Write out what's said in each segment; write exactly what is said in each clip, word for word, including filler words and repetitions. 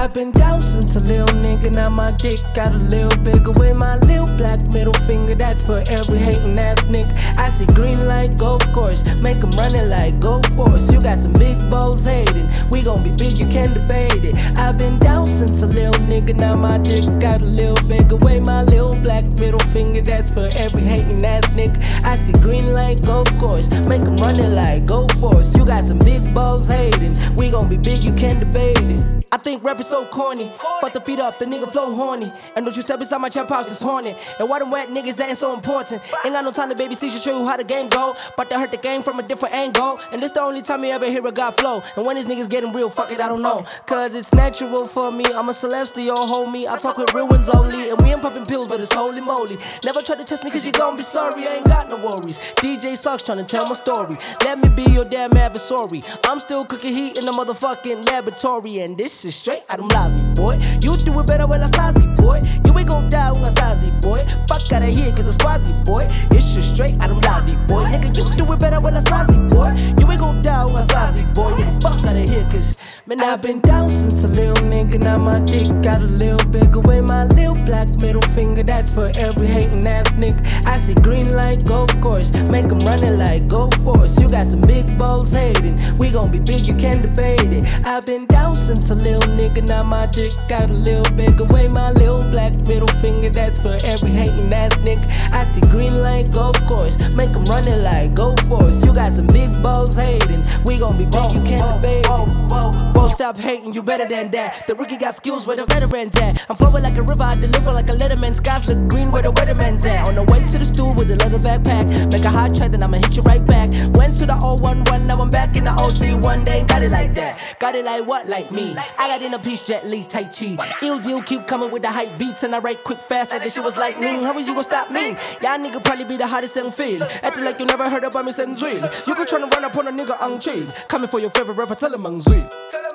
I've been down since a little nigga, now my dick got a little bigger. With my little black middle finger, that's for every hating ass nigga. I see green light, go course, make them running like go force. You got some big balls hating, we gon' be big, you can't debate it. I've been down since a little nigga, now my dick got a little bigger. With my little black middle finger, that's for every hating ass nigga. I see green light, go course, make them running like go force. You got some big balls hating, we gon' be big, you can't debate it. I think rap is so corny. Fuck the beat up, the nigga flow horny. And don't you step inside my trap house, it's horny. And why them wet niggas that ain't so important? Ain't got no time to babysit you, show you how the game go. But they hurt the game from a different angle. And this the only time you ever hear a God flow. And when these niggas getting real, fuck it, I don't know. Cause it's natural for me, I'm a celestial, homie. I talk with real ones only. And we ain't popping pills, but it's holy moly. Never try to test me cause you gon' be sorry, I ain't got no worries. D J sucks trying to tell my story. Let me be your damn adversary. I'm still cooking heat in the motherfucking laboratory. And this is straight out of Lazy, boy. You do it better with a Sazi, boy. You ain't gon' die with a Sazi, boy. Fuck outta here cause it's quasi, boy. It's just straight out of Lazy, boy. Nigga, you do it better with a Sazi, boy. You ain't gon' die with a Sazi, boy. Nigga, fuck outta here cause, man, I've been down since a little nigga. Now my dick got a little bigger. With my little black middle finger, that's for every hating ass nigga. I see green light, go course, make them running like go force. You got some big balls hating, we gon' be big, you can't debate it. I've been down since a little nigga, now my dick got a little bigger. With my little black middle finger, that's for every hating ass nigga. I see green light, go course, make them running like go force. You got some big balls hating, we gon' be big, you can't debate it. Won't stop hating, you better than that. The rookie got skills where the veterans at. I'm flowing like a river, I deliver like a letterman. Skies look green where the weatherman's at. On the way to the stool with a leather backpack. Make a hot track, then I'ma hit you right back. Went to the oh one one, now I'm back in the oh three one. They ain't got it like that. Got it like what? Like me. I got in a piece, Jet Li, Tai Chi. Ill deal, keep coming with the hype beats. And I write quick, fast, like this shit was lightning. How is you gon' stop me? Y'all nigga probably be the hottest in field. Acting like you never heard about me since real. You can try to run up on a nigga on chill. Coming for your favorite rapper, tell him I'm sweet.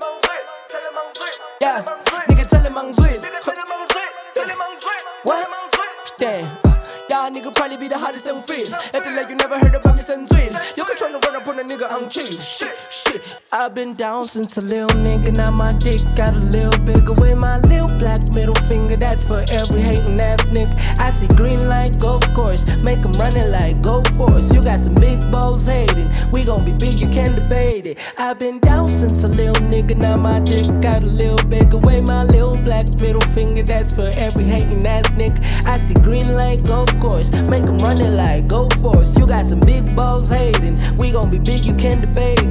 Yeah, nigga tell him I'm sweet. What? Damn. Y'all nigga probably be the hottest in field. Acting like you never heard about me since real. You can try to run up on a nigga on chill. Shit, shit. I've been down since a little nigga, now my dick got a little bigger. With my little black middle finger, that's for every hating ass nigga. I see green light, go course, make them running like go force. You got some big balls hating, we gon' be big, you can't debate it. I've been down since a little nigga, now my dick got a little bigger. With my little black middle finger, that's for every hating ass nigga. I see green light, go course, make them running like go force. You got some big balls hating, we gon' be big, you can't debate